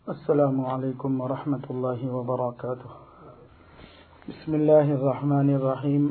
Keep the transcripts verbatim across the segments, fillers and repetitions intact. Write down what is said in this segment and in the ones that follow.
السلام علیکم ورحمۃ اللہ وبرکاتہ۔ بسم اللہ الرحمن الرحیم۔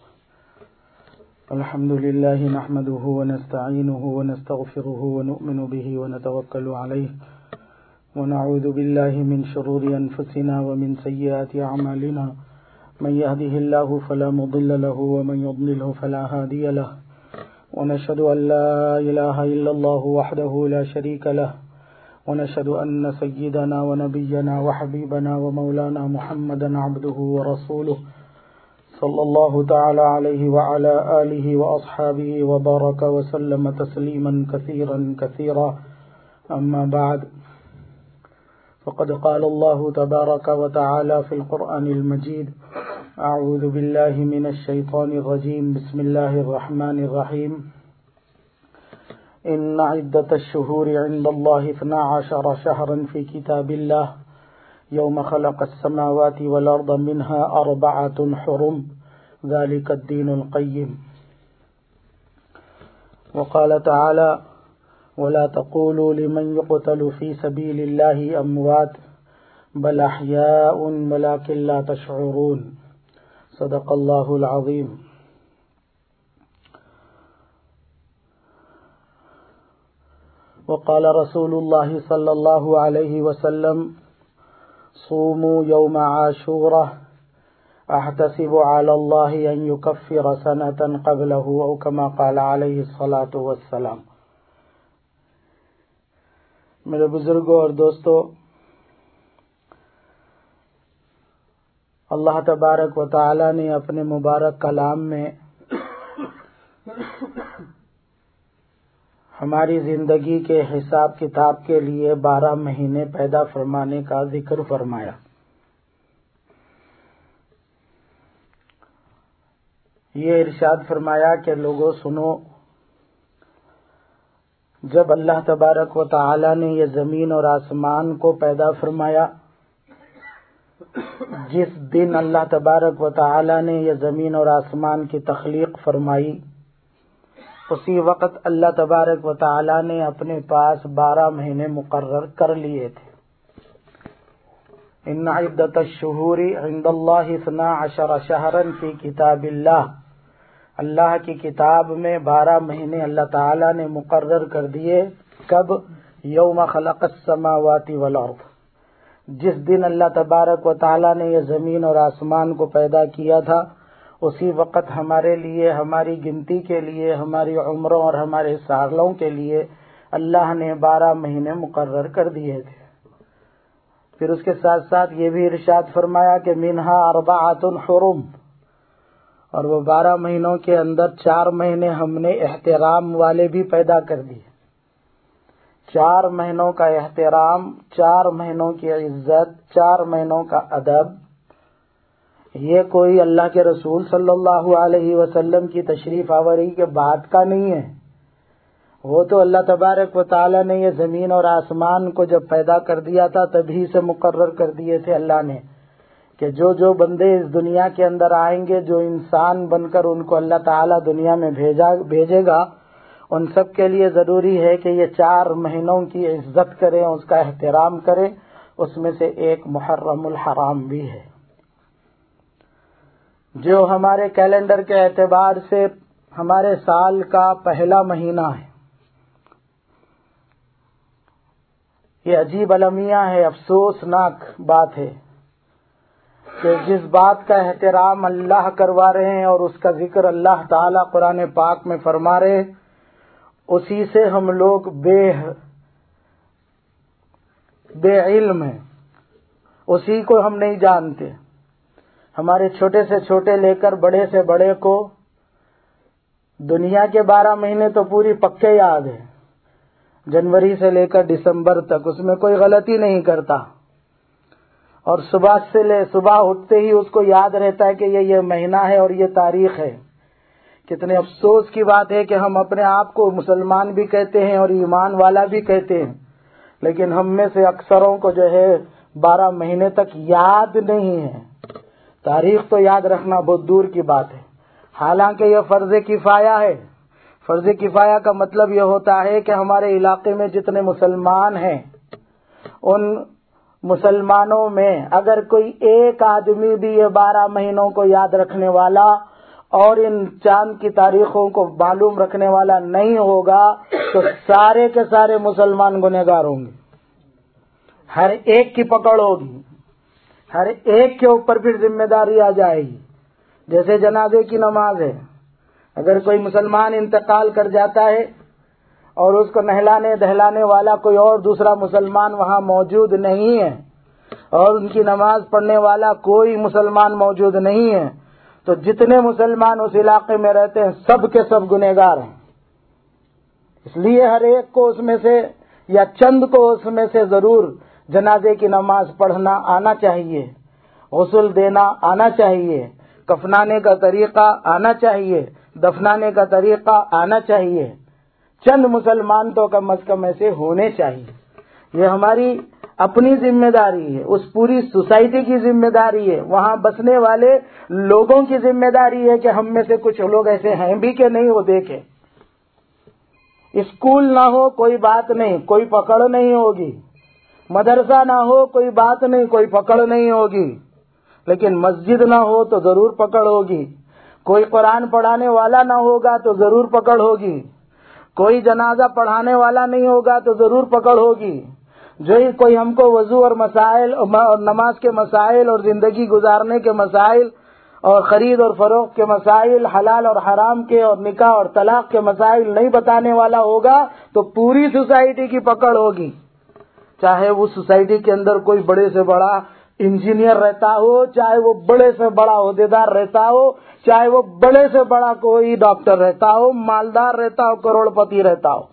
الحمد للہ نحمده ونستعینه ونستغفره ونؤمن به ونتوکل علیہ ونعوذ باللہ من شرور انفسنا ومن سیئات اعمالنا، من يهده الله فلا مضل له ومن يضلل فلا هادي له، ونشهد ان لا اله الا الله وحده لا شريك له، ونشهد أن سيدنا ونبينا وحبيبنا ومولانا محمدا عبده ورسوله صلى الله تعالى عليه وعلى آله وأصحابه وبارك وسلم تسليما كثيرا كثيرا، أما بعد، فقد قال الله تبارك وتعالى في القرآن المجيد: أعوذ بالله من الشيطان الرجيم، بسم الله الرحمن الرحيم. إن عدة الشهور عند الله اثنا عشر شهرا في كتاب الله يوم خلق السماوات والأرض منها أربعة حرم ذلك الدين القيم. وقال تعالى: ولا تقولوا لمن يقتل في سبيل الله أموات بل أحياء ولكن لا تشعرون. صدق الله العظيم. وقال رسول الله صلى الله عليه وسلم: صوموا يوم عاشوراء احتسب على الله ان يكفر سنة قبله، او كما قال عليه الصلاة والسلام. میرے بزرگوں اور دوستو، اللہ تبارک و تعالی نے اپنے مبارک کلام میں ہماری زندگی کے حساب کتاب کے لیے بارہ مہینے پیدا فرمانے کا ذکر فرمایا۔ یہ ارشاد فرمایا کہ لوگوں سنو، جب اللہ تبارک و تعالی نے یہ زمین اور آسمان کو پیدا فرمایا، جس دن اللہ تبارک و تعالی نے یہ زمین اور آسمان کی تخلیق فرمائی، اسی وقت اللہ تبارک و تعالی نے اپنے پاس بارہ مہینے مقرر کر لیے تھے۔ ان عدت الشہور عند اللہ اثنا عشر شہرا فی کتاب اللہ، اللہ کی کتاب میں بارہ مہینے اللہ تعالی نے مقرر کر دیے۔ کب؟ یوم خلق السماوات والارض، جس دن اللہ تبارک و تعالی نے یہ زمین اور آسمان کو پیدا کیا تھا، اسی وقت ہمارے لیے، ہماری گنتی کے لیے، ہماری عمروں اور ہمارے سالوں کے لیے اللہ نے بارہ مہینے مقرر کر دیے تھے۔ پھر اس کے ساتھ ساتھ یہ بھی ارشاد فرمایا کہ منہا اربعۃ حرم، اور وہ بارہ مہینوں کے اندر چار مہینے ہم نے احترام والے بھی پیدا کر دیے۔ چار مہینوں کا احترام، چار مہینوں کی عزت، چار مہینوں کا ادب، یہ کوئی اللہ کے رسول صلی اللہ علیہ وسلم کی تشریف آوری کے بعد کا نہیں ہے۔ وہ تو اللہ تبارک و تعالی نے یہ زمین اور آسمان کو جب پیدا کر دیا تھا تبھی سے مقرر کر دیے تھے اللہ نے کہ جو جو بندے اس دنیا کے اندر آئیں گے، جو انسان بن کر ان کو اللہ تعالی دنیا میں بھیجا بھیجے گا، ان سب کے لیے ضروری ہے کہ یہ چار مہینوں کی عزت کریں، اس کا احترام کریں۔ اس میں سے ایک محرم الحرام بھی ہے، جو ہمارے کیلنڈر کے اعتبار سے ہمارے سال کا پہلا مہینہ ہے۔ یہ عجیب المیہ ہے، افسوسناک بات ہے کہ جس بات کا احترام اللہ کروا رہے ہیں اور اس کا ذکر اللہ تعالی قرآن پاک میں فرما رہے، اسی سے ہم لوگ بے بے علم ہیں، اسی کو ہم نہیں جانتے۔ ہمارے چھوٹے سے چھوٹے لے کر بڑے سے بڑے کو دنیا کے بارہ مہینے تو پوری پکے یاد ہے، جنوری سے لے کر دسمبر تک، اس میں کوئی غلطی نہیں کرتا، اور صبح سے لے صبح اٹھتے ہی اس کو یاد رہتا ہے کہ یہ یہ مہینہ ہے اور یہ تاریخ ہے۔ کتنے افسوس کی بات ہے کہ ہم اپنے آپ کو مسلمان بھی کہتے ہیں اور ایمان والا بھی کہتے ہیں، لیکن ہم میں سے اکثروں کو جو ہے بارہ مہینے تک یاد نہیں ہے۔ تاریخ تو یاد رکھنا بہت دور کی بات ہے، حالانکہ یہ فرض کفایہ ہے۔ فرض کفایہ کا مطلب یہ ہوتا ہے کہ ہمارے علاقے میں جتنے مسلمان ہیں ان مسلمانوں میں اگر کوئی ایک آدمی بھی یہ بارہ مہینوں کو یاد رکھنے والا اور ان چاند کی تاریخوں کو معلوم رکھنے والا نہیں ہوگا تو سارے کے سارے مسلمان گنہگار ہوں گے. ہر ایک کی پکڑ ہوگی، ہر ایک کے اوپر پھر ذمہ داری آ جائے گی. جیسے جنازے کی نماز ہے، اگر کوئی مسلمان انتقال کر جاتا ہے اور اس کو نہلانے دہلانے والا کوئی اور دوسرا مسلمان وہاں موجود نہیں ہے اور ان کی نماز پڑھنے والا کوئی مسلمان موجود نہیں ہے تو جتنے مسلمان اس علاقے میں رہتے ہیں سب کے سب گنہگار ہیں. اس لیے ہر ایک کو اس میں سے یا چند کو اس میں سے ضرور جنازے کی نماز پڑھنا آنا چاہیے، غسل دینا آنا چاہیے، کفنانے کا طریقہ آنا چاہیے، دفنانے کا طریقہ آنا چاہیے. چند مسلمان تو کم از کم ایسے ہونے چاہیے. یہ ہماری اپنی ذمہ داری ہے، اس پوری سوسائٹی کی ذمہ داری ہے، وہاں بسنے والے لوگوں کی ذمہ داری ہے کہ ہم میں سے کچھ لوگ ایسے ہیں بھی کہ نہیں وہ دیکھیں. اسکول نہ ہو کوئی بات نہیں، کوئی پکڑ نہیں ہوگی. مدرسہ نہ ہو کوئی بات نہیں، کوئی پکڑ نہیں ہوگی. لیکن مسجد نہ ہو تو ضرور پکڑ ہوگی. کوئی قرآن پڑھانے والا نہ ہوگا تو ضرور پکڑ ہوگی. کوئی جنازہ پڑھانے والا نہیں ہوگا تو ضرور پکڑ ہوگی. جو ہی کوئی ہم کو وضو اور مسائل اور نماز کے مسائل اور زندگی گزارنے کے مسائل اور خرید اور فروخت کے مسائل، حلال اور حرام کے اور نکاح اور طلاق کے مسائل نہیں بتانے والا ہوگا تو پوری سوسائٹی کی پکڑ ہوگی. چاہے وہ سوسائٹی کے اندر کوئی بڑے سے بڑا انجینئر رہتا ہو، چاہے وہ بڑے سے بڑا عہدیدار رہتا ہو، چاہے وہ بڑے سے بڑا کوئی ڈاکٹر رہتا ہو، مالدار رہتا ہو، کروڑ پتی رہتا ہو.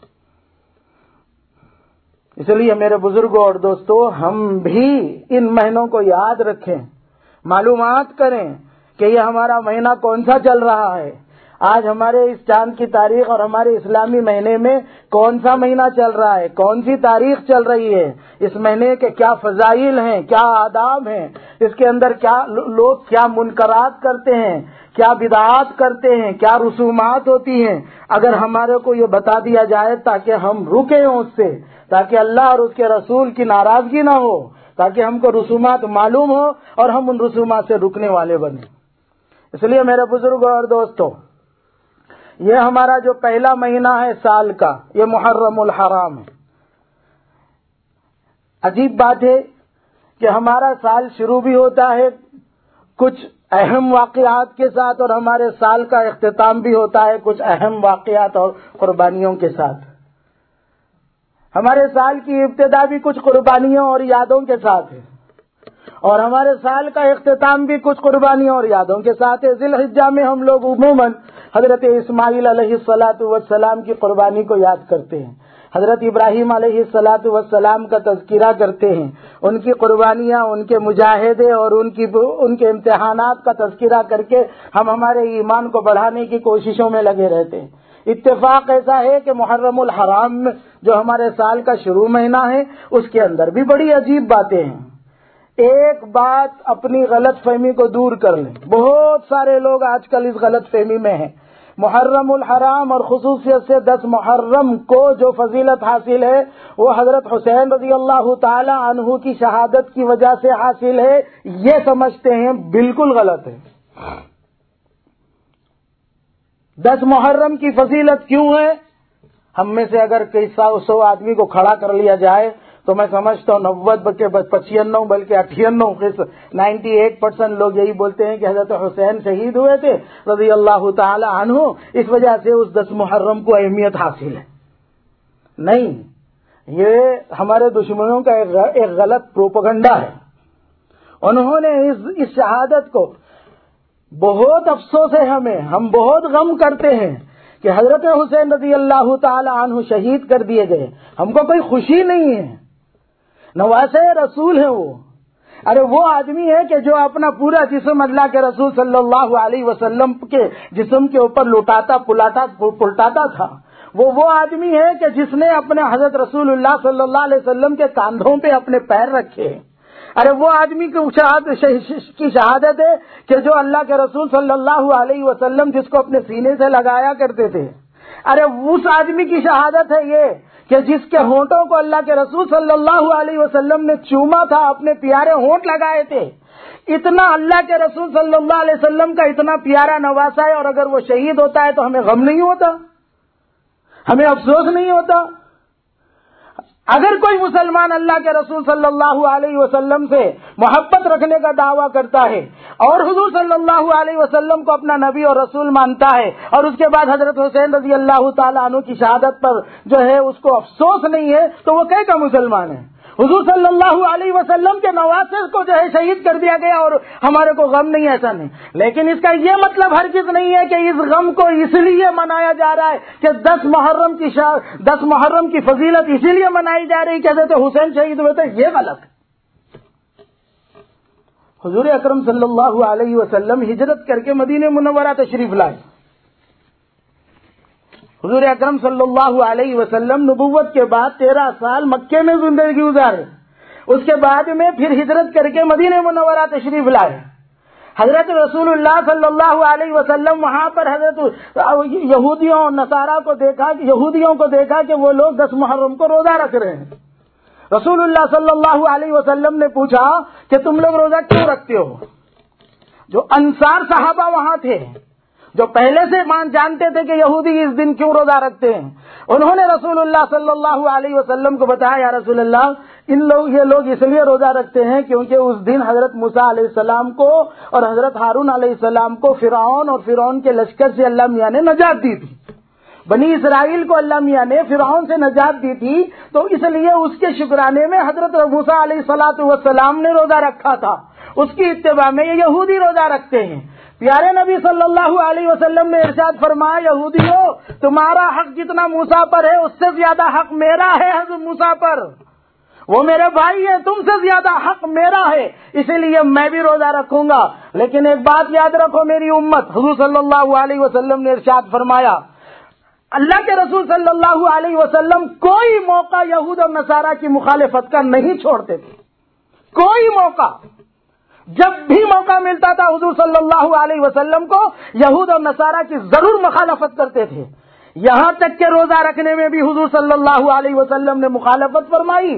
اس لیے میرے بزرگوں اور دوستو، ہم بھی ان مہینوں کو یاد رکھیں، معلومات کریں کہ یہ ہمارا مہینہ کون سا چل رہا ہے. آج ہمارے اس چاند کی تاریخ اور ہمارے اسلامی مہینے میں کون سا مہینہ چل رہا ہے، کون سی تاریخ چل رہی ہے، اس مہینے کے کیا فضائل ہیں، کیا آداب ہیں، اس کے اندر کیا لوگ کیا منکرات کرتے ہیں، کیا بدعات کرتے ہیں، کیا رسومات ہوتی ہیں. اگر ہمارے کو یہ بتا دیا جائے تاکہ ہم رکیں اس سے، تاکہ اللہ اور اس کے رسول کی ناراضگی نہ ہو، تاکہ ہم کو رسومات معلوم ہو اور ہم ان رسومات سے رکنے والے بنیں. اس لیے میرے بزرگوں اور دوستوں، یہ ہمارا جو پہلا مہینہ ہے سال کا، یہ محرم الحرام ہے. عجیب بات ہے کہ ہمارا سال شروع بھی ہوتا ہے کچھ اہم واقعات کے ساتھ اور ہمارے سال کا اختتام بھی ہوتا ہے کچھ اہم واقعات اور قربانیوں کے ساتھ. ہمارے سال کی ابتدا بھی کچھ قربانیوں اور یادوں کے ساتھ ہے اور ہمارے سال کا اختتام بھی کچھ قربانیوں اور یادوں کے ساتھ ہے. ذی الحجہ میں ہم لوگ عموماً حضرت اسماعیل علیہ الصلاۃ والسلام کی قربانی کو یاد کرتے ہیں، حضرت ابراہیم علیہ الصلاۃ والسلام کا تذکرہ کرتے ہیں، ان کی قربانیاں، ان کے مجاہدے اور ان کی ان کے امتحانات کا تذکرہ کر کے ہم ہمارے ایمان کو بڑھانے کی کوششوں میں لگے رہتے ہیں. اتفاق ایسا ہے کہ محرم الحرام جو ہمارے سال کا شروع مہینہ ہے اس کے اندر بھی بڑی عجیب باتیں ہیں. ایک بات اپنی غلط فہمی کو دور کر لیں. بہت سارے لوگ آج کل اس غلط فہمی میں ہیں. محرم الحرام اور خصوصیت سے دس محرم کو جو فضیلت حاصل ہے وہ حضرت حسین رضی اللہ تعالی عنہ کی شہادت کی وجہ سے حاصل ہے، یہ سمجھتے ہیں، بالکل غلط ہے. دس محرم کی فضیلت کیوں ہے؟ ہم میں سے اگر کئی سو سو آدمی کو کھڑا کر لیا جائے تو میں سمجھتا ہوں نوے بلکہ پچیانو بلکہ اٹھانو نائنٹی ایٹ پرسینٹ لوگ یہی بولتے ہیں کہ حضرت حسین شہید ہوئے تھے رضی اللہ تعالی عنہ، اس وجہ سے اس دس محرم کو اہمیت حاصل ہے. نہیں، یہ ہمارے دشمنوں کا ایک غلط پروپیگنڈا ہے. انہوں نے اس اس شہادت کو، بہت افسوس ہے ہمیں، ہم بہت غم کرتے ہیں کہ حضرت حسین رضی اللہ تعالی عنہ شہید کر دیے گئے. ہم کو کوئی خوشی نہیں ہے، نواسے رسول ہیں وہ. ارے وہ آدمی ہے کہ جو اپنا پورا جسم اللہ کے رسول صلی اللہ علیہ وسلم کے جسم کے اوپر لٹاتا پلاتا پلٹاتا تھا. وہ وہ آدمی ہے کہ جس نے اپنے حضرت رسول اللہ صلی اللہ علیہ وسلم کے کاندھوں پہ اپنے پیر رکھے. ارے وہ آدمی کی شہادت ہے کہ جو اللہ کے رسول صلی اللہ علیہ وسلم جس کو اپنے سینے سے لگایا کرتے تھے. ارے اس آدمی کی شہادت ہے یہ کہ جس کے ہونٹوں کو اللہ کے رسول صلی اللہ علیہ وسلم نے چوما تھا، اپنے پیارے ہونٹ لگائے تھے، اتنا اللہ کے رسول صلی اللہ علیہ وسلم کا اتنا پیارا نواسا ہے، اور اگر وہ شہید ہوتا ہے تو ہمیں غم نہیں ہوتا، ہمیں افسوس نہیں ہوتا؟ اگر کوئی مسلمان اللہ کے رسول صلی اللہ علیہ وسلم سے محبت رکھنے کا دعویٰ کرتا ہے اور حضور صلی اللہ علیہ وسلم کو اپنا نبی اور رسول مانتا ہے، اور اس کے بعد حضرت حسین رضی اللہ تعالیٰ عنہ کی شہادت پر جو ہے اس کو افسوس نہیں ہے، تو وہ کہے کا مسلمان ہے؟ حضور صلی اللہ علیہ وسلم کے نواسے کو جو ہے شہید کر دیا گیا اور ہمارے کو غم نہیں، ایسا نہیں۔ لیکن اس کا یہ مطلب ہرگز نہیں ہے کہ اس غم کو اس لیے منایا جا رہا ہے کہ دس محرم کی شا... دس محرم کی فضیلت اسی لیے منائی جا رہی کہ حضرت حسین شہید ہوئے تھے، یہ غلط ہے۔ حضور اکرم صلی اللہ علیہ وسلم ہجرت کر کے مدینہ منورہ تشریف لائے۔ حضور اکرم صلی اللہ علیہ وسلم نبوت کے بعد تیرہ سال مکے میں زندگی گزارے، اس کے بعد میں پھر ہجرت کر کے مدینہ منورہ تشریف لائے۔ حضرت رسول اللہ صلی اللہ علیہ وسلم وہاں پر حضرت یہودیوں اور نصارہ کو دیکھا یہودیوں کو دیکھا کہ وہ لوگ دس محرم کو روزہ رکھ رہے ہیں۔ رسول اللہ صلی اللہ علیہ وسلم نے پوچھا کہ تم لوگ روزہ کیوں رکھتے ہو؟ جو انصار صحابہ وہاں تھے، جو پہلے سے مان جانتے تھے کہ یہودی اس دن کیوں روزہ رکھتے ہیں، انہوں نے رسول اللہ صلی اللہ علیہ وسلم کو بتایا، یا رسول اللہ، ان لوگ یہ لوگ اس لیے روزہ رکھتے ہیں کیونکہ اس دن حضرت موسیٰ علیہ السلام کو اور حضرت ہارون علیہ السلام کو فرعون اور فرعون کے لشکر سے اللہ میاں نے نجات دی تھی۔ بنی اسرائیل کو اللہ میاں نے فرعون سے نجات دی تھی، تو اس لیے اس کے شکرانے میں حضرت موسیٰ علیہ الصلوۃ والسلام نے روزہ رکھا تھا۔ اس کی اتباع میں یہ یہودی روزہ رکھتے ہیں۔ پیارے نبی صلی اللہ علیہ وسلم نے ارشاد فرمایا، یہودیو، تمہارا حق جتنا موسیٰ پر ہے اس سے زیادہ حق میرا ہے حضرت موسیٰ پر، وہ میرے بھائی ہے، تم سے زیادہ حق میرا ہے، اسی لیے میں بھی روزہ رکھوں گا۔ لیکن ایک بات یاد رکھو میری امت، حضور صلی اللہ علیہ وسلم نے ارشاد فرمایا، اللہ کے رسول صلی اللہ علیہ وسلم کوئی موقع یہود اور نصارہ کی مخالفت کا نہیں چھوڑتے تھے، کوئی موقع۔ جب بھی موقع ملتا تھا حضور صلی اللہ علیہ وسلم کو یہود اور نصارہ کی ضرور مخالفت کرتے تھے، یہاں تک کہ روزہ رکھنے میں بھی حضور صلی اللہ علیہ وسلم نے مخالفت فرمائی۔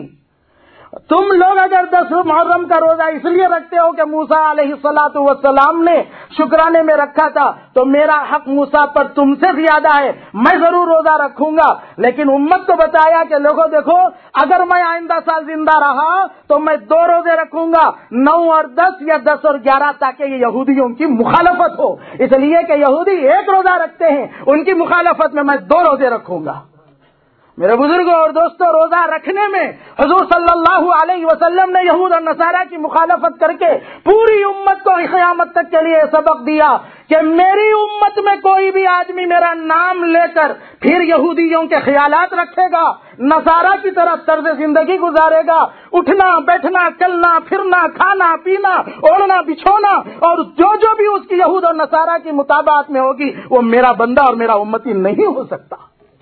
تم لوگ اگر دس محرم کا روزہ اس لیے رکھتے ہو کہ موسیٰ علیہ الصلوۃ والسلام نے شکرانے میں رکھا تھا، تو میرا حق موسیٰ پر تم سے زیادہ ہے، میں ضرور روزہ رکھوں گا۔ لیکن امت کو بتایا کہ لوگوں دیکھو، اگر میں آئندہ سال زندہ رہا تو میں دو روزے رکھوں گا، نو اور دس یا دس اور گیارہ، تاکہ یہ یہودیوں کی مخالفت ہو، اس لیے کہ یہودی ایک روزہ رکھتے ہیں، ان کی مخالفت میں میں دو روزے رکھوں گا۔ میرے بزرگوں اور دوستوں، روزہ رکھنے میں حضور صلی اللہ علیہ وسلم نے یہود اور نصارہ کی مخالفت کر کے پوری امت کو قیامت تک کے لیے سبق دیا کہ میری امت میں کوئی بھی آدمی میرا نام لے کر پھر یہودیوں کے خیالات رکھے گا، نصارہ کی طرح طرز زندگی گزارے گا، اٹھنا بیٹھنا چلنا پھرنا کھانا پینا اوڑھنا بچھونا اور جو جو بھی اس کی یہود اور نصارہ کی مطابقت میں ہوگی، وہ میرا بندہ اور میرا امتی نہیں ہو سکتا۔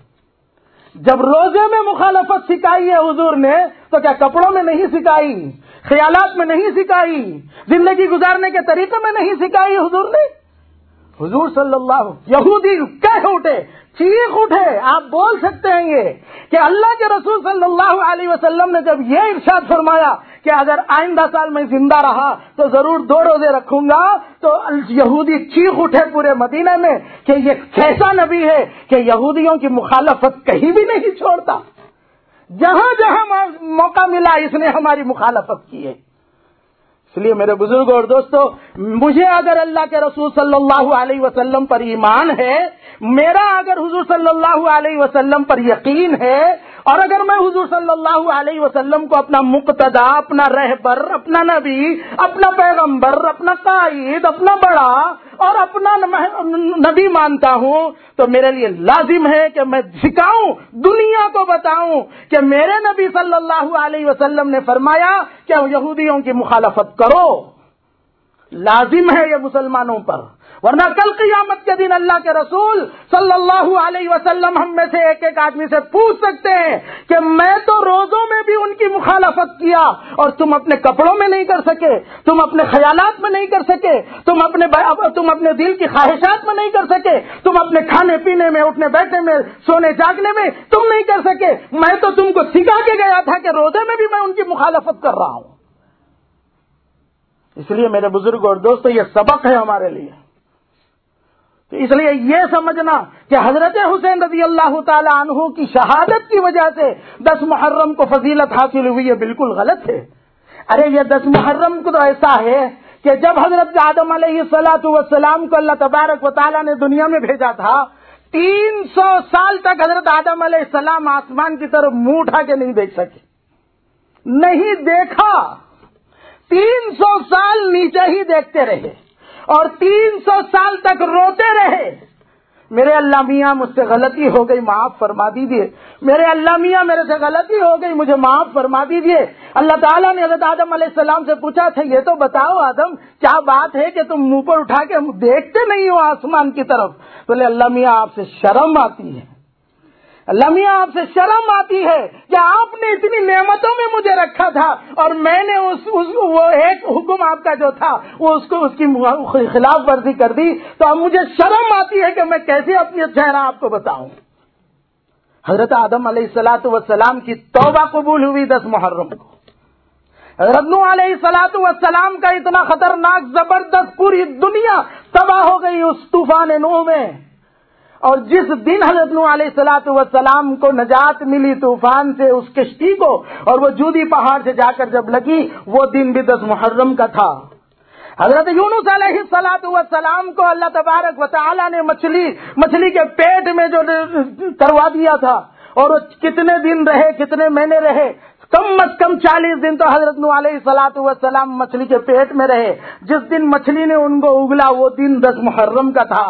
جب روزے میں مخالفت سکھائی ہے حضور نے، تو کیا کپڑوں میں نہیں سکھائی، خیالات میں نہیں سکھائی، زندگی گزارنے کے طریقے میں نہیں سکھائی حضور نے؟ حضور صلی اللہ یہودی کہہ اٹھے، چیخ اٹھے، آپ بول سکتے ہیں یہ کہ اللہ کے رسول صلی اللہ علیہ وسلم نے جب یہ ارشاد فرمایا کہ اگر آئندہ سال میں زندہ رہا تو ضرور دو روزے رکھوں گا، تو یہودی چیخ اٹھے پورے مدینہ میں کہ یہ کیسا نبی ہے کہ یہودیوں کی مخالفت کہیں بھی نہیں چھوڑتا، جہاں جہاں موقع ملا اس نے ہماری مخالفت کی ہے۔ اس لیے میرے بزرگوں اور دوستو، مجھے اگر اللہ کے رسول صلی اللہ علیہ وسلم پر ایمان ہے، میرا اگر حضور صلی اللہ علیہ وسلم پر یقین ہے، اور اگر میں حضور صلی اللہ علیہ وسلم کو اپنا مقتدا، اپنا رہبر، اپنا نبی، اپنا پیغمبر، اپنا قائد، اپنا بڑا اور اپنا نبی مانتا ہوں، تو میرے لیے لازم ہے کہ میں سکھاؤں، دنیا کو بتاؤں کہ میرے نبی صلی اللہ علیہ وسلم نے فرمایا کہ یہودیوں کی مخالفت کرو۔ لازم ہے یہ مسلمانوں پر، ورنہ کل قیامت کے دن اللہ کے رسول صلی اللہ علیہ وسلم ہم میں سے ایک ایک آدمی سے پوچھ سکتے ہیں کہ میں تو روزوں میں بھی ان کی مخالفت کیا اور تم اپنے کپڑوں میں نہیں کر سکے، تم اپنے خیالات میں نہیں کر سکے، تم اپنے تم اپنے دل کی خواہشات میں نہیں کر سکے، تم اپنے کھانے پینے میں، اٹھنے بیٹھنے میں، سونے جاگنے میں تم نہیں کر سکے، میں تو تم کو سکھا کے گیا تھا کہ روزے میں بھی میں ان کی مخالفت کر رہا ہوں۔ اس لیے میرے بزرگ اور دوستو، یہ سبق ہے ہمارے لیے۔ تو اس لیے یہ سمجھنا کہ حضرت حسین رضی اللہ تعالی عنہ کی شہادت کی وجہ سے دس محرم کو فضیلت حاصل ہوئی، یہ بالکل غلط ہے۔ ارے یہ دس محرم کو تو ایسا ہے کہ جب حضرت آدم علیہ الصلوۃ والسلام کو اللہ تبارک و تعالیٰ نے دنیا میں بھیجا تھا، تین سو سال تک حضرت آدم علیہ السلام آسمان کی طرف منہ اٹھا کے نہیں دیکھ سکے، نہیں دیکھا، تین سو سال نیچے ہی دیکھتے رہے اور تین سو سال تک روتے رہے۔ میرے اللہ میاں مجھ سے غلطی ہو گئی، معاف فرما دیجیے، میرے اللہ میاں میرے سے غلطی ہو گئی، مجھے معاف فرما دیجیے۔ اللہ تعالیٰ نے حضرت آدم علیہ السلام سے پوچھا تھا، یہ تو بتاؤ آدم کیا بات ہے کہ تم منہ پر اٹھا کے دیکھتے نہیں ہو آسمان کی طرف؟ بولے اللہ میاں آپ سے شرم آتی ہے، اللہ میاں آپ سے شرم آتی ہے کہ آپ نے اتنی نعمتوں میں مجھے رکھا تھا اور میں نے اس, اس وہ ایک حکم آپ کا جو تھا وہ اس کو اس کی خلاف ورزی کر دی، تو اب مجھے شرم آتی ہے کہ میں کیسے اپنی چہرہ آپ کو بتاؤں۔ حضرت آدم علیہ الصلوۃ والسلام کی توبہ قبول ہوئی دس محرم کو۔ حضرت نوح علیہ الصلوۃ والسلام کا اتنا خطرناک زبردست پوری دنیا تباہ ہو گئی اس طوفان نوح میں، اور جس دن حضرت نوح علیہ الصلوۃ والسلام کو نجات ملی طوفان سے اس کشتی کو، اور وہ جودی پہاڑ سے جا کر جب لگی، وہ دن بھی دس محرم کا تھا۔ حضرت یونس علیہ الصلوۃ والسلام کو اللہ تبارک و تعالی نے مچھلی مچھلی کے پیٹ میں جو کروا دیا تھا، اور وہ کتنے دن رہے، کتنے مہینے رہے، کم از کم چالیس دن تو حضرت نوح علیہ الصلوۃ والسلام مچھلی کے پیٹ میں رہے۔ جس دن مچھلی نے ان کو اگلا وہ دن دس محرم کا تھا۔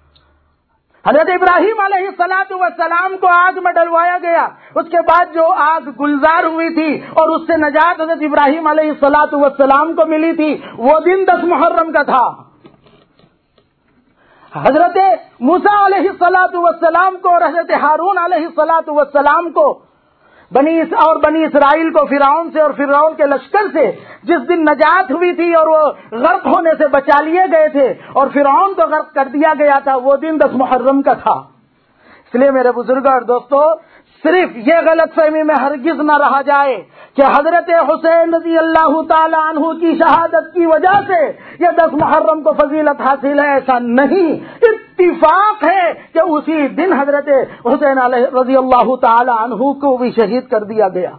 حضرت ابراہیم علیہ الصلوۃ والسلام کو آگ میں ڈلوایا گیا، اس کے بعد جو آگ گلزار ہوئی تھی اور اس سے نجات حضرت ابراہیم علیہ الصلوۃ والسلام کو ملی تھی، وہ دن دس محرم کا تھا۔ حضرت موسیٰ علیہ الصلوۃ والسلام کو اور حضرت ہارون علیہ الصلوۃ والسلام کو بنی اور بنی اسرائیل کو فرعون سے اور فرعون کے لشکر سے جس دن نجات ہوئی تھی اور وہ غرق ہونے سے بچا لیے گئے تھے اور فرعون کو غرق کر دیا گیا تھا، وہ دن دس محرم کا تھا۔ اس لیے میرے بزرگوں اور دوستو، صرف یہ غلط فہمی میں ہرگز نہ رہا جائے کہ حضرت حسین رضی اللہ تعالی عنہ کی شہادت کی وجہ سے یہ دس محرم کو فضیلت حاصل ہے، ایسا نہیں۔ اتفاق ہے کہ اسی دن حضرت حسین علیہ رضی اللہ تعالی عنہ کو بھی شہید کر دیا گیا۔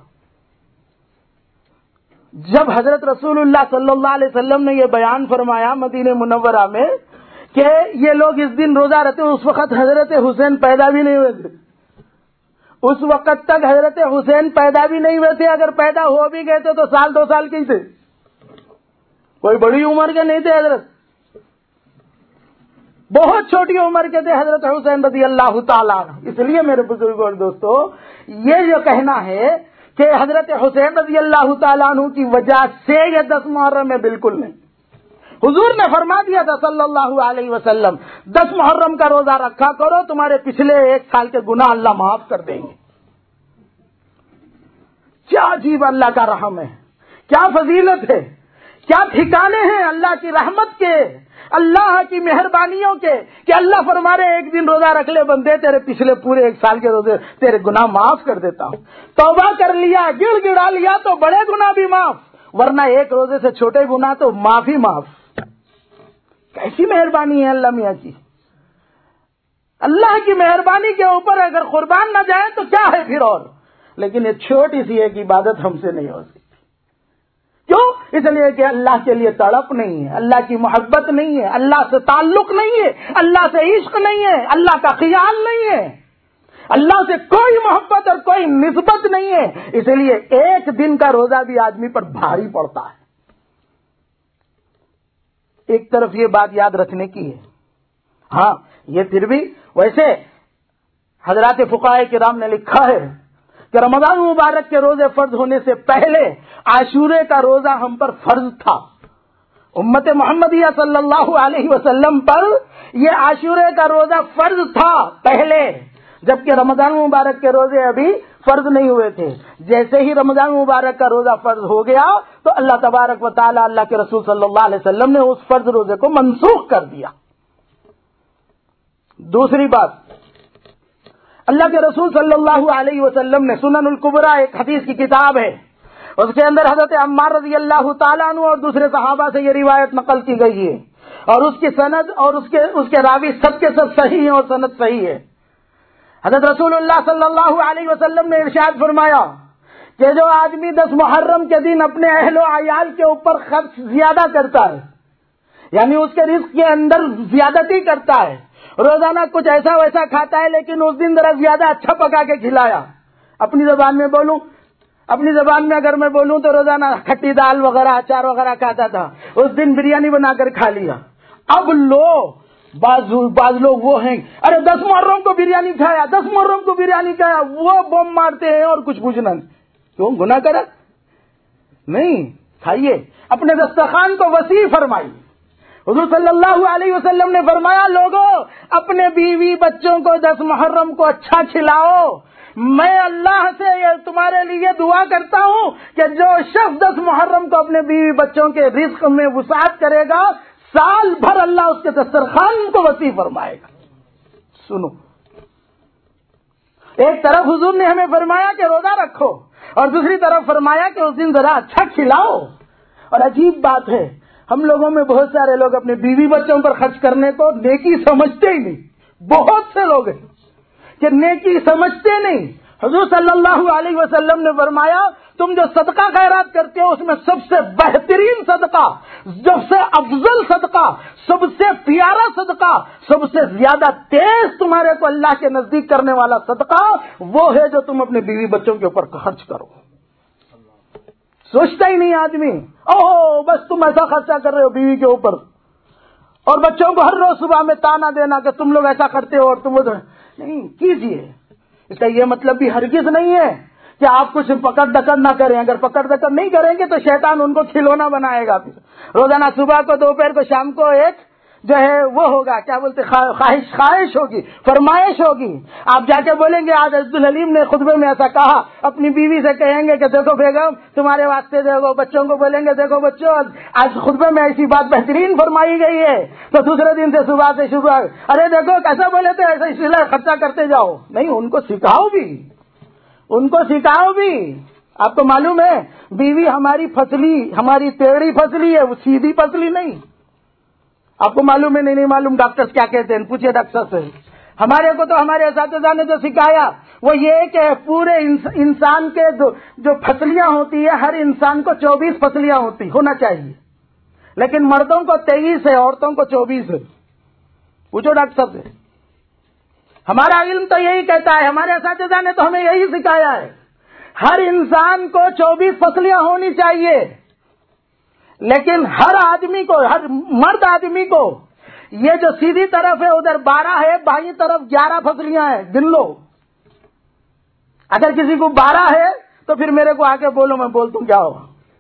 جب حضرت رسول اللہ صلی اللہ علیہ وسلم نے یہ بیان فرمایا مدینہ منورہ میں کہ یہ لوگ اس دن روزہ رہتے، اس وقت حضرت حسین پیدا بھی نہیں ہوئے تھے، اس وقت تک حضرت حسین پیدا بھی نہیں ہوئے تھے، اگر پیدا ہو بھی گئے تھے تو سال دو سال کے ہی تھے، کوئی بڑی عمر کے نہیں تھے، حضرت بہت چھوٹی عمر کے تھے حضرت حسین رضی اللہ تعالیٰ عنہ۔ اس لیے میرے بزرگوں اور دوستو، یہ جو کہنا ہے کہ حضرت حسین رضی اللہ تعالیٰ عنہ کی وجہ سے یہ دس محرم میں، بالکل نہیں۔ حضور نے فرما دیا تھا صلی اللہ علیہ وسلم، دس محرم کا روزہ رکھا کرو، تمہارے پچھلے ایک سال کے گناہ اللہ معاف کر دیں گے۔ کیا عجیب اللہ کا رحم ہے، کیا فضیلت ہے، کیا ٹھکانے ہیں اللہ کی رحمت کے، اللہ کی مہربانیوں کے، کہ اللہ فرما رہے ایک دن روزہ رکھ لے بندے، تیرے پچھلے پورے ایک سال کے روزے تیرے گناہ معاف کر دیتا ہوں۔ توبہ کر لیا، گڑ گڑا لیا تو بڑے گناہ بھی معاف، ورنہ ایک روزے سے چھوٹے گناہ تو معاف ہی معاف۔ کیسی مہربانی ہے اللہ میاں کی۔ اللہ کی مہربانی کے اوپر اگر قربان نہ جائے تو کیا ہے پھر اور، لیکن یہ چھوٹی سی ایک عبادت ہم سے نہیں ہو سکتی۔ کیوں؟ اس لیے کہ اللہ کے لیے تڑپ نہیں ہے، اللہ کی محبت نہیں ہے، اللہ سے تعلق نہیں ہے، اللہ سے عشق نہیں ہے، اللہ کا خیال نہیں ہے، اللہ سے کوئی محبت اور کوئی نسبت نہیں ہے، اس لیے ایک دن کا روزہ بھی آدمی پر بھاری پڑتا ہے۔ ایک طرف یہ بات یاد رکھنے کی ہے، ہاں یہ پھر بھی ویسے حضرات فقہاء کرام نے لکھا ہے کہ رمضان مبارک کے روزے فرض ہونے سے پہلے عاشورے کا روزہ ہم پر فرض تھا، امت محمدیہ صلی اللہ علیہ وسلم پر یہ عاشورے کا روزہ فرض تھا پہلے، جبکہ رمضان مبارک کے روزے ابھی فرض نہیں ہوئے تھے۔ جیسے ہی رمضان مبارک کا روزہ فرض ہو گیا تو اللہ تبارک و تعالی اللہ کے رسول صلی اللہ علیہ وسلم نے اس فرض روزے کو منسوخ کر دیا۔ دوسری بات، اللہ کے رسول صلی اللہ علیہ وسلم نے سنن الکبریٰ ایک حدیث کی کتاب ہے، اس کے اندر حضرت عمار رضی اللہ تعالیٰ عنہ اور دوسرے صحابہ سے یہ روایت نقل کی گئی ہے، اور اس کی سند اور اس کے اس کے راوی سب کے سب صحیح ہیں اور سند صحیح ہے۔ حضرت رسول اللہ صلی اللہ علیہ وسلم نے ارشاد فرمایا کہ جو آدمی دس محرم کے دن اپنے اہل و عیال کے اوپر خرچ زیادہ کرتا ہے، یعنی اس کے رزق کے اندر زیادتی کرتا ہے، روزانہ کچھ ایسا ویسا کھاتا ہے لیکن اس دن ذرا زیادہ اچھا پکا کے کھلایا، اپنی زبان میں بولوں اپنی زبان میں اگر میں بولوں تو روزانہ کھٹی دال وغیرہ اچار وغیرہ کھاتا تھا، اس دن بریانی بنا کر کھا لیا۔ اب لو بعض بعض لوگ وہ ہیں، ارے دس محرم کو بریانی کھایا دس محرم کو بریانی کھایا وہ بم مارتے ہیں اور کچھ پوچھنا نہیں، کیوں گناہ کرا؟ نہیں، کھائیے، اپنے دسترخوان کو وسیع فرمائیے۔ حضور صلی اللہ علیہ وسلم نے فرمایا لوگوں اپنے بیوی بچوں کو دس محرم کو اچھا کھلاؤ، میں اللہ سے تمہارے لیے دعا کرتا ہوں کہ جو شخص دس محرم کو اپنے بیوی بچوں کے رزق میں وسعت کرے گا سال بھر اللہ اس کے دسترخوان کو وسیع فرمائے گا۔ سنو، ایک طرف حضور نے ہمیں فرمایا کہ روزہ رکھو اور دوسری طرف فرمایا کہ اس دن ذرا اچھا کھلاؤ، اور عجیب بات ہے ہم لوگوں میں بہت سارے لوگ اپنے بیوی بچوں پر خرچ کرنے کو نیکی سمجھتے ہی نہیں، بہت سے لوگ ہیں کہ نیکی سمجھتے نہیں۔ حضور صلی اللہ علیہ وسلم نے فرمایا تم جو صدقہ خیرات کرتے ہو اس میں سب سے بہترین صدقہ، سب سے افضل صدقہ، سب سے پیارا صدقہ، سب سے زیادہ تیز تمہارے کو اللہ کے نزدیک کرنے والا صدقہ وہ ہے جو تم اپنے بیوی بچوں کے اوپر خرچ کرو۔ سوچتا ہی نہیں آدمی، اوہ بس تم ایسا خرچہ کر رہے ہو بیوی کے اوپر، اور بچوں کو ہر روز صبح میں تانا دینا کہ تم لوگ ایسا کرتے ہو اور تم ادھر نہیں کیجیے۔ اس کا یہ مطلب بھی ہرگز نہیں ہے کہ آپ کچھ پکڑ دکڑ نہ کریں، اگر پکڑ دکڑ نہیں کریں گے تو شیطان ان کو کھلونا بنائے گا، پھر روزانہ صبح کو دوپہر کو شام کو ایک جو ہے وہ ہوگا کیا بولتے خواہش خواہش ہوگی، فرمائش ہوگی۔ آپ جا کے بولیں گے آج عبد الحلیم نے خطبے میں ایسا کہا، اپنی بیوی سے کہیں گے کہ دیکھو بیگم تمہارے واسطے دیکھو، بچوں کو بولیں گے دیکھو بچوں آج خطبے میں ایسی بات بہترین فرمائی گئی ہے، تو دوسرے دن سے صبح سے صبح ارے دیکھو کیسا بولے تھے ایسا اس لیے خرچہ کرتے جاؤ۔ نہیں، ان کو سکھاؤ بھی، ان کو سکھاؤ بھی۔ آپ کو معلوم ہے بیوی ہماری پھسلی، ہماری ٹیڑھی پھسلی ہے، وہ سیدھی پھسلی نہیں۔ آپ کو معلوم ہے نہیں نہیں معلوم ڈاکٹر کیا کہتے ہیں، پوچھئے ڈاکٹر سے۔ ہمارے کو تو ہمارے اساتذہ نے جو سکھایا وہ یہ کہ پورے انسان کے جو پھسلیاں ہوتی ہے ہر انسان کو چوبیس پھسلیاں ہوتی ہونا چاہیے، لیکن مردوں کو تیئیس ہے، عورتوں کو چوبیس ہے۔ پوچھو ڈاکٹر سے۔ ہمارا علم تو یہی کہتا ہے، ہمارے اساتذہ نے تو ہمیں یہی سکھایا ہے، ہر انسان کو چوبیس پھسلیاں ہونی چاہیے، لیکن ہر آدمی کو، ہر مرد آدمی کو یہ جو سیدھی طرف ہے ادھر بارہ ہے، بائیں طرف گیارہ پھسلیاں ہیں، گن لو۔ اگر کسی کو بارہ ہے تو پھر میرے کو آ کے بولو، میں بولتا ہوں کیا ہوگا۔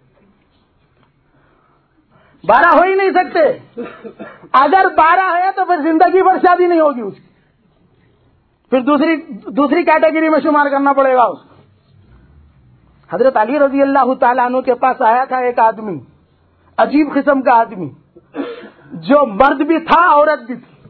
بارہ ہو ہی نہیں سکتے، اگر بارہ ہے تو پھر زندگی بھر شادی نہیں ہوگی اس کی، پھر دوسری دوسری کیٹیگری میں شمار کرنا پڑے گا اس کو۔ حضرت علی رضی اللہ تعالیٰ عنہ کے پاس آیا تھا ایک آدمی، عجیب قسم کا آدمی، جو مرد بھی تھا عورت بھی تھی،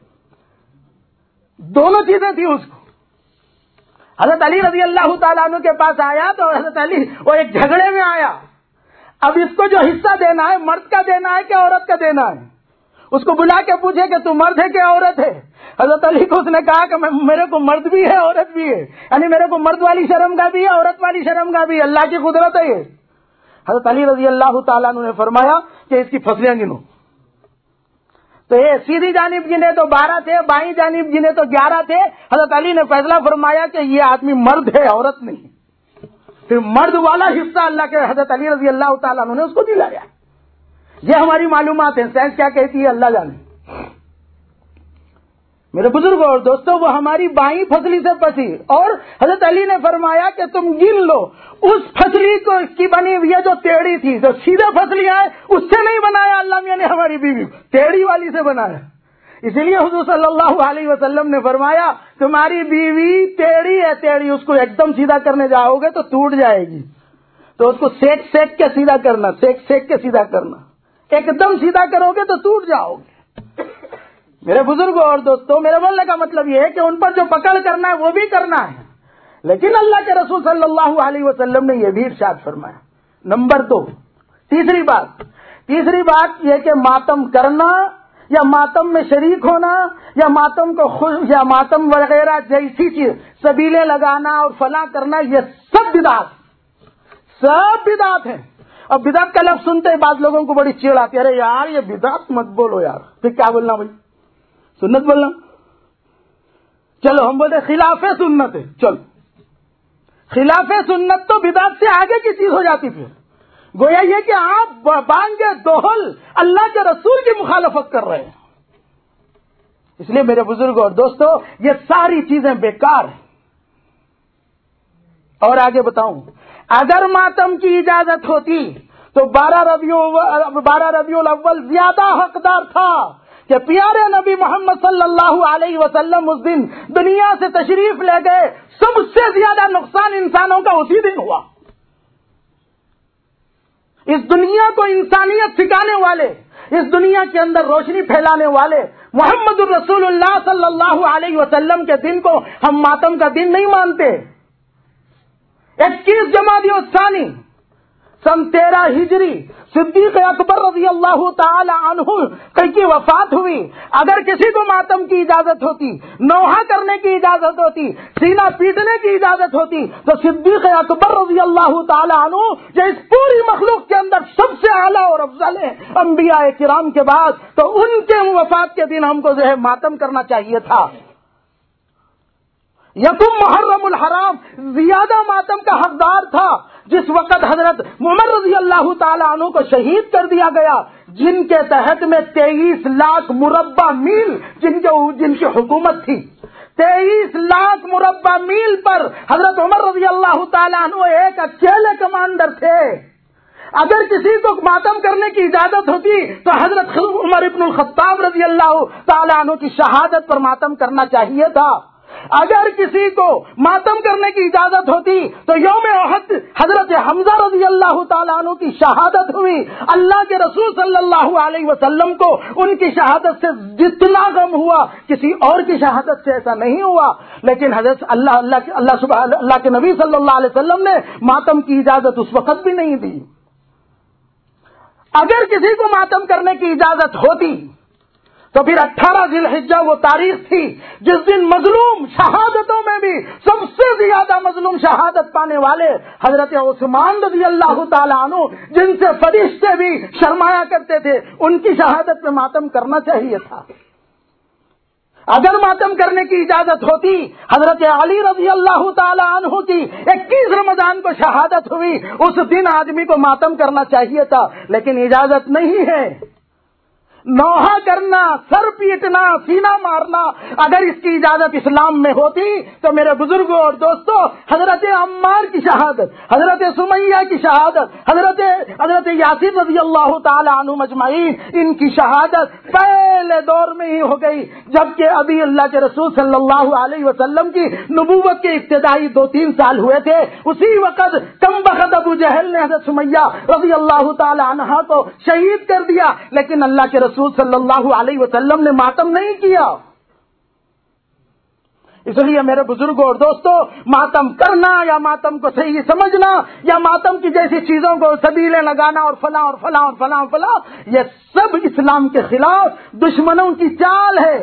دونوں چیزیں تھیں اس کو۔ حضرت علی رضی اللہ تعالیٰ عنہ کے پاس آیا تو حضرت علی وہ ایک جھگڑے میں آیا، اب اس کو جو حصہ دینا ہے مرد کا دینا ہے کہ عورت کا دینا ہے، اس کو بلا کے پوچھے کہ تو مرد ہے کہ عورت ہے۔ حضرت علی کو اس نے کہا کہ میرے کو مرد بھی ہے عورت بھی ہے، یعنی میرے کو مرد والی شرم کا بھی ہے عورت والی شرم کا بھی ہے، اللہ کی قدرت ہے یہ۔ حضرت علی رضی اللہ تعالیٰ عنہ نے فرمایا کہ اس کی پھسلیاں گنو، تو یہ سیدھی جانب گنے تو بارہ تھے، بائیں جانب گنے تو گیارہ تھے۔ حضرت علی نے فیصلہ فرمایا کہ یہ آدمی مرد ہے عورت نہیں، پھر مرد والا حصہ اللہ کے حضرت علی رضی اللہ تعالیٰ عنہ نے اس کو دلایا۔ یہ ہماری معلومات ہیں، سائنس کیا کہتی ہے اللہ جانے۔ میرے بزرگوں اور دوستوں، وہ ہماری بائیں پھسلی سے پسی، اور حضرت علی نے فرمایا کہ تم گن لو اس پھسلی کو کی بنی ہوئی جو ٹیڑھی تھی، جو سیدھے پھسلیاں ہیں اس سے نہیں بنایا اللہ میاں نے ہماری بیوی، ٹیڑھی والی سے بنایا۔ اسی لیے حضور صلی اللہ علیہ وسلم نے فرمایا تمہاری بیوی ٹیڑھی ہے، ٹیڑھی، اس کو ایک دم سیدھا کرنے جاؤ گے تو ٹوٹ جائے گی، تو اس کو سیک سیک کے سیدھا کرنا، سیک سیک کے سیدھا کرنا، ایک دم سیدھا کرو گے تو ٹوٹ جاؤ گے۔ میرے بزرگوں اور دوستوں، میرے بولنے کا مطلب یہ ہے کہ ان پر جو پکڑ کرنا ہے وہ بھی کرنا ہے، لیکن اللہ کے رسول صلی اللہ علیہ وسلم نے یہ بھی ارشاد فرمایا۔ نمبر دو، تیسری بات تیسری بات یہ کہ ماتم کرنا یا ماتم میں شریک ہونا یا ماتم کو خوش یا ماتم وغیرہ جیسی چیز سبیلے لگانا اور فلاں کرنا، یہ سب بدعت سب بدعت ہے۔ اور بدعت کا لفظ سنتے ہی بعض لوگوں کو بڑی چیڑ آتی ہے، ارے یار یہ بدعت مت بولو یار، پھر کیا بولنا بھائی؟ سنت بولنا؟ چلو ہم بولتے خلاف سنت ہے، چلو خلاف سنت تو بدعت سے آگے کی چیز ہو جاتی، پھر گویا یہ کہ آپ بانگے دوہل اللہ کے رسول کی مخالفت کر رہے ہیں۔ اس لیے میرے بزرگوں اور دوستوں، یہ ساری چیزیں بیکار ہیں۔ اور آگے بتاؤں، اگر ماتم کی اجازت ہوتی تو بارہ ربیع بارہ ربیع الاول زیادہ حقدار تھا کہ پیارے نبی محمد صلی اللہ علیہ وسلم اس دن دنیا سے تشریف لے گئے، سب سے زیادہ نقصان انسانوں کا اسی دن ہوا۔ اس دنیا کو انسانیت سکھانے والے، اس دنیا کے اندر روشنی پھیلانے والے محمد الرسول اللہ صلی اللہ علیہ وسلم کے دن کو ہم ماتم کا دن نہیں مانتے۔ اکیس جمادی الثانی سن تیرہ ہجری صدیق اکبر رضی اللہ تعالی عنہ کی وفات ہوئی، اگر کسی کو ماتم کی اجازت ہوتی، نوحہ کرنے کی اجازت ہوتی، سینہ پیٹنے کی اجازت ہوتی، تو صدیق اکبر رضی اللہ تعالی عنہ جو اس پوری مخلوق کے اندر سب سے اعلیٰ اور افضل ہے انبیاء کرام کے بعد، تو ان کے وفات کے دن ہم کو جو ہے ماتم کرنا چاہیے تھا۔ یکم محرم الحرام زیادہ ماتم کا حقدار تھا، جس وقت حضرت عمر رضی اللہ تعالی عنہ کو شہید کر دیا گیا، جن کے تحت میں تیئیس لاکھ مربع میل جن کے جن کی حکومت تھی، تیئیس لاکھ مربع میل پر حضرت عمر رضی اللہ تعالی عنہ ایک اکیلے کمانڈر تھے۔ اگر کسی کو ماتم کرنے کی اجازت ہوتی تو حضرت عمر ابن الخطاب رضی اللہ تعالی عنہ کی شہادت پر ماتم کرنا چاہیے تھا۔ اگر کسی کو ماتم کرنے کی اجازت ہوتی تو یوم احد حضرت حمزہ رضی اللہ تعالیٰ عنہ کی شہادت ہوئی۔ اللہ کے رسول صلی اللہ علیہ وسلم کو ان کی شہادت سے جتنا غم ہوا کسی اور کی شہادت سے ایسا نہیں ہوا، لیکن حضرت اللہ اللہ اللہ سبحانہ اللہ کے نبی صلی اللہ علیہ وسلم نے ماتم کی اجازت اس وقت بھی نہیں دی۔ اگر کسی کو ماتم کرنے کی اجازت ہوتی تو پھر اٹھارہ ذی الحجہ وہ تاریخ تھی جس دن مظلوم شہادتوں میں بھی سب سے زیادہ مظلوم شہادت پانے والے حضرت عثمان رضی اللہ تعالیٰ عنہ، جن سے فرشتے بھی شرمایا کرتے تھے، ان کی شہادت میں ماتم کرنا چاہیے تھا۔ اگر ماتم کرنے کی اجازت ہوتی، حضرت علی رضی اللہ تعالی عنہ کی اکیس رمضان کو شہادت ہوئی، اس دن آدمی کو ماتم کرنا چاہیے تھا، لیکن اجازت نہیں ہے۔ نوحہ کرنا، سر پیٹنا، سینہ مارنا، اگر اس کی اجازت اسلام میں ہوتی تو میرے بزرگوں اور دوستوں، حضرت عمار کی شہادت، حضرت سمیہ کی شہادت، حضرت حضرت یاسر رضی اللہ تعالی عنہ مجمعین، ان کی شہادت پہلے دور میں ہی ہو گئی، جبکہ ابھی اللہ کے رسول صلی اللہ علیہ وسلم کی نبوت کے ابتدائی دو تین سال ہوئے تھے۔ اسی وقت کم بخت ابو جہل نے حضرت سمیہ رضی اللہ تعالی عنہ کو شہید کر دیا، لیکن اللہ کے رسول صلی اللہ علیہ وسلم نے ماتم نہیں کیا۔ اس لیے میرے بزرگوں اور دوستوں، ماتم کرنا یا ماتم کو صحیح سمجھنا یا ماتم کی جیسی چیزوں کو سبیلے لگانا اور فلاں اور فلاں اور فلاں فلاں، یہ سب اسلام کے خلاف دشمنوں کی چال ہے۔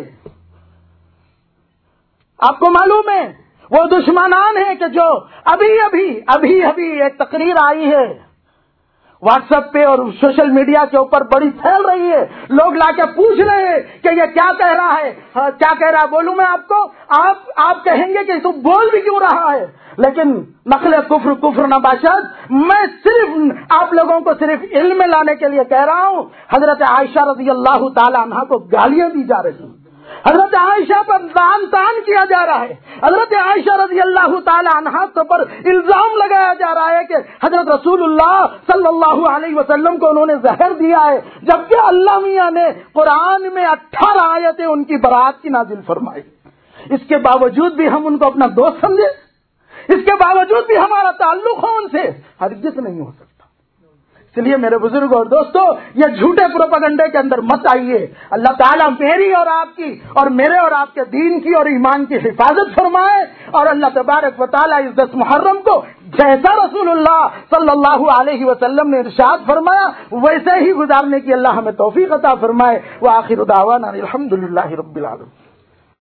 آپ کو معلوم ہے وہ دشمنان ہیں کہ جو ابھی ابھی ابھی ابھی ایک تقریر آئی ہے واٹس ایپ پہ اور سوشل میڈیا کے اوپر بڑی پھیل رہی ہے، لوگ لا کے پوچھ رہے ہیں کہ یہ کیا کہہ رہا ہے، کیا کہہ رہا ہے؟ بولوں میں آپ کو، آپ آپ کہیں گے کہ تو بول بھی کیوں رہا ہے، لیکن نقل کفر کفر نہ باشد، میں صرف آپ لوگوں کو صرف علم میں لانے کے لیے کہہ رہا ہوں۔ حضرت عائشہ رضی اللہ تعالی عنہا کو گالیاں دی جا رہی ہیں، حضرت عائشہ پر دان تان کیا جا رہا ہے. حضرت عائشہ رضی اللہ تعالی عنہا پر الزام لگایا جا رہا ہے کہ حضرت رسول اللہ صلی اللہ علیہ وسلم کو انہوں نے زہر دیا ہے، جبکہ اللہ میاں نے قرآن میں اٹھارہ آیتیں ان کی برات کی نازل فرمائی. اس کے باوجود بھی ہم ان کو اپنا دوست سمجھے، اس کے باوجود بھی ہمارا تعلق ہو ان سے ہرگز نہیں ہو سکتا. اس لیے میرے بزرگ اور دوستو، یہ جھوٹے پروپیگنڈے کے اندر مت آئیے. اللہ تعالیٰ میری اور آپ کی اور میرے اور آپ کے دین کی اور ایمان کی حفاظت فرمائے، اور اللہ تبارک و تعالیٰ اس دس محرم کو جیسا رسول اللہ صلی اللہ علیہ وسلم نے ارشاد فرمایا ویسے ہی گزارنے کی اللہ ہمیں توفیق عطا فرمائے. وآخر دعوانا الحمد للہ رب العالمین.